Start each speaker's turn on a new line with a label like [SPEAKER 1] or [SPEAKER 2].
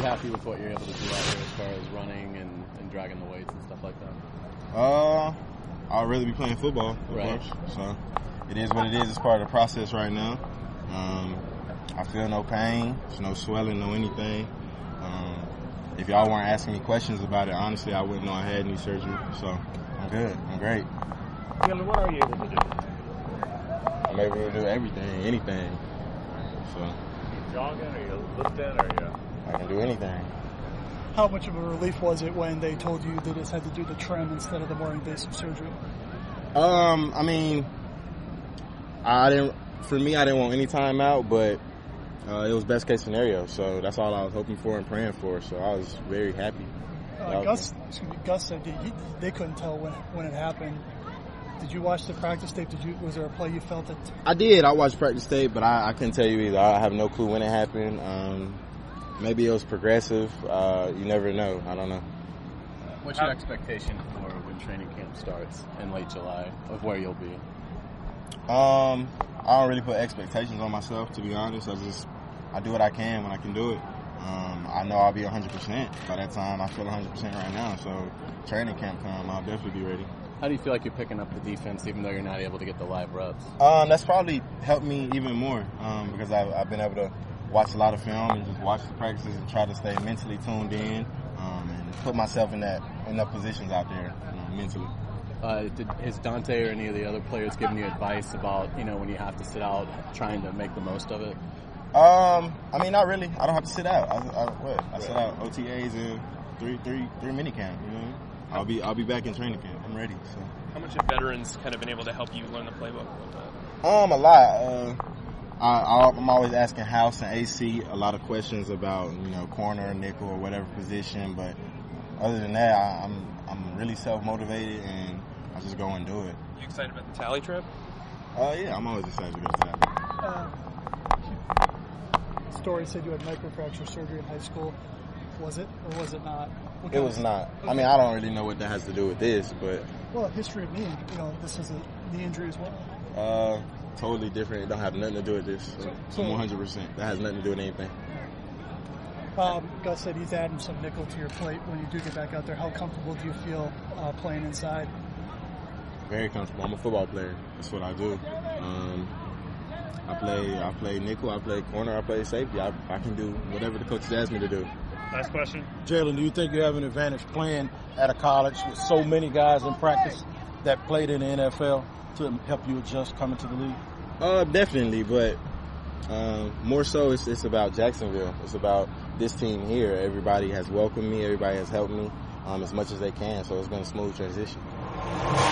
[SPEAKER 1] happy with what you're able to do out here as far as running and dragging the weights and stuff like that?
[SPEAKER 2] I'd rather be playing football, of course. So it is what it is. It's part of the process right now. I feel no pain, no swelling, no anything. If y'all weren't asking me questions about it, honestly, I wouldn't know I had any surgery. So I'm good. I'm great.
[SPEAKER 3] Jalen, what are you able to do?
[SPEAKER 2] I'm able to do everything, anything. So.
[SPEAKER 3] You jogging, or you lifting, or you?
[SPEAKER 2] I can do anything.
[SPEAKER 4] How much of a relief was it when they told you they just had to do the trim instead of the more invasive surgery?
[SPEAKER 2] I mean, I didn't want any time out, but it was best case scenario. So that's all I was hoping for and praying for. So I was very happy.
[SPEAKER 4] Gus said they couldn't tell when it happened. Did you watch the practice tape? Was there a play you felt that?
[SPEAKER 2] I did. I watched practice tape, but I couldn't tell you either. I have no clue when it happened. Maybe it was progressive. You never know. I don't know.
[SPEAKER 1] What's your expectation for when training camp starts in late July of where you'll be?
[SPEAKER 2] I don't really put expectations on myself, to be honest. I do what I can when I can do it. I know I'll be 100% by that time. I feel 100% right now. So training camp come, I'll definitely be ready.
[SPEAKER 1] How do you feel like you're picking up the defense even though you're not able to get the live reps?
[SPEAKER 2] That's probably helped me even more because I've been able to watch a lot of film and just watch the practices and try to stay mentally tuned in and put myself in enough positions out there mentally.
[SPEAKER 1] Has Dante or any of the other players given you advice about, when you have to sit out, trying to make the most of it?
[SPEAKER 2] I mean, not really. I don't have to sit out. I sit out OTAs and three mini camp. I'll be back in training camp. I'm ready. So.
[SPEAKER 5] How much have veterans kind of been able to help you learn the playbook?
[SPEAKER 2] A lot. I'm always asking House and AC a lot of questions about corner, nickel, or whatever position. But other than that, I'm really self-motivated and I just go and do it.
[SPEAKER 5] You excited about the Tally trip?
[SPEAKER 2] Yeah, I'm always excited to go to Tally.
[SPEAKER 4] Story said you had microfracture surgery in high school. Was it or was it not?
[SPEAKER 2] It was not. I mean, I don't really know what that has to do with this, but...
[SPEAKER 4] Well, history of knee, this is a knee injury as well.
[SPEAKER 2] Totally different. It don't have nothing to do with this. So 100%. That has nothing to do with anything.
[SPEAKER 4] Gus said he's adding some nickel to your plate when you do get back out there. How comfortable do you feel playing inside?
[SPEAKER 2] Very comfortable. I'm a football player. That's what I do. I play nickel, I play corner, I play safety. I can do whatever the coaches ask me to do.
[SPEAKER 3] Last question.
[SPEAKER 6] Jalen, do you think you have an advantage playing at a college with so many guys in practice that played in the NFL to help you adjust coming to the league?
[SPEAKER 2] Definitely, but more so it's about Jacksonville. It's about this team here. Everybody has welcomed me. Everybody has helped me as much as they can, so it's been a smooth transition.